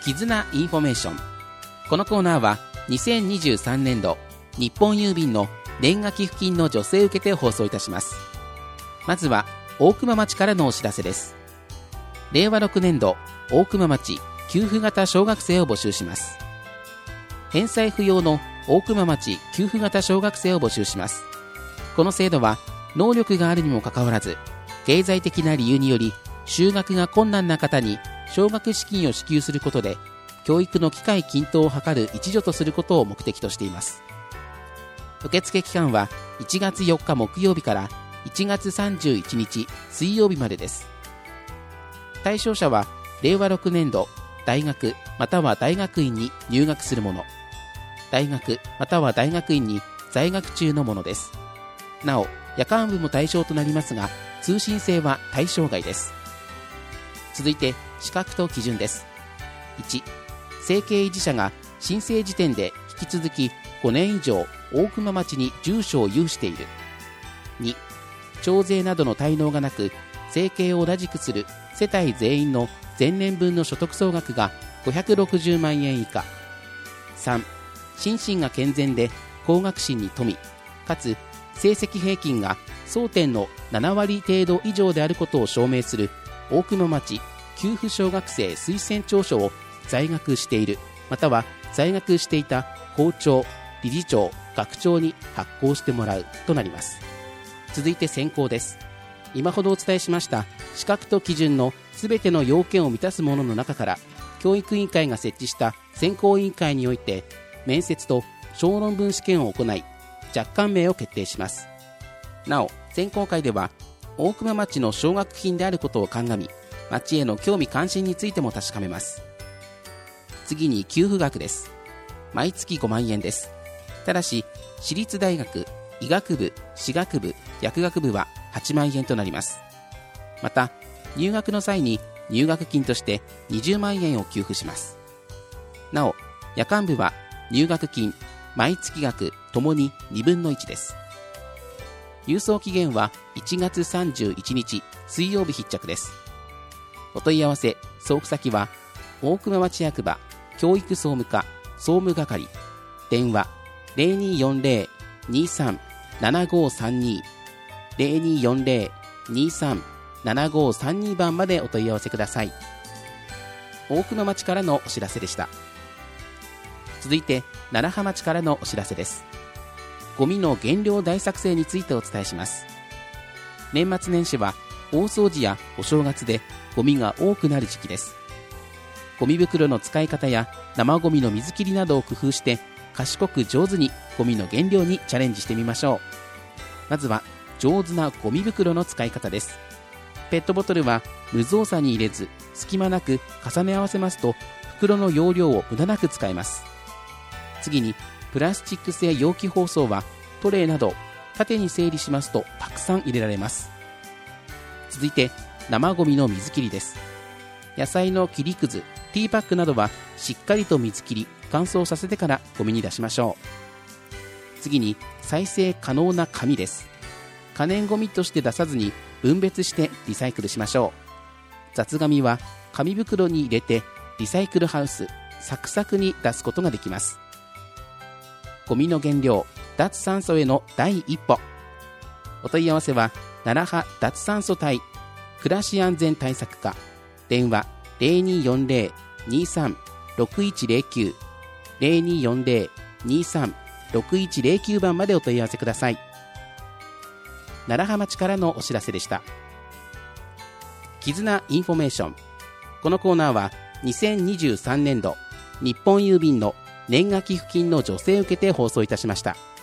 絆インフォメーション。このコーナーは2023年度日本郵便の年賀寄付金の助成を受けて放送いたします。まずは大熊町からのお知らせです。令和6年度大熊町給付型小学生を募集します。返済不要の大熊町給付型小学生を募集します。この制度は能力があるにもかかわらず、経済的な理由により就学が困難な方に奨学資金を支給することで、教育の機会均等を図る一助とすることを目的としています。受付期間は1月4日木曜日から1月31日水曜日までです。対象者は令和6年度大学または大学院に入学する者、大学または大学院に在学中の者です。なお夜間部も対象となりますが、通信制は対象外です。続いて資格と基準です。1、生計維持者が申請時点で引き続き5年以上大熊町に住所を有している。2、徴税などの滞納がなく、生計を同じくする世帯全員の前年分の所得総額が560万円以下。3、心身が健全で高学心に富み、かつ成績平均が争点の7割程度以上であることを証明する大熊町給付小学生推薦調書を在学している、または在学していた校長、理事長、学長に発行してもらうとなります。続いて選考です。今ほどお伝えしました資格と基準のすべての要件を満たすものの中から、教育委員会が設置した選考委員会において面接と小論文試験を行い、若干名を決定します。なお選考会では大熊町の奨学金であることを鑑み、町への興味関心についても確かめます。次に給付額です。毎月5万円です。ただし私立大学、医学部、歯学部、薬学部は8万円となります。また入学の際に入学金として20万円を給付します。なお夜間部は入学金、毎月額ともに2分の1です。郵送期限は1月31日水曜日必着です。お問い合わせ送付先は大熊町役場教育総務課総務係、電話 0240-237532 0240-237532 番までお問い合わせください。大熊町からのお知らせでした。続いて楢葉町からのお知らせです。ゴミの減量大作戦についてお伝えします。年末年始は大掃除やお正月でゴミが多くなる時期です。ゴミ袋の使い方や生ゴミの水切りなどを工夫して、賢く上手にゴミの減量にチャレンジしてみましょう。まずは上手なゴミ袋の使い方です。ペットボトルは無造作に入れず、隙間なく重ね合わせますと袋の容量を無駄なく使えます。次にプラスチック製容器包装はトレーなど縦に整理しますとたくさん入れられます。続いて生ゴミの水切りです。野菜の切りくず、ティーパックなどはしっかりと水切り乾燥させてからゴミに出しましょう。次に再生可能な紙です。可燃ゴミとして出さずに分別してリサイクルしましょう。雑紙は紙袋に入れてリサイクルハウスサクサクに出すことができます。ゴミの減量、脱酸素への第一歩。お問い合わせは楢葉脱酸素隊暮らし安全対策課、電話 0240-236109 0240-236109 番までお問い合わせください。楢葉町からのお知らせでした。絆インフォメーション。このコーナーは2023年度日本郵便の年賀寄付金の助成を受けて放送いたしました。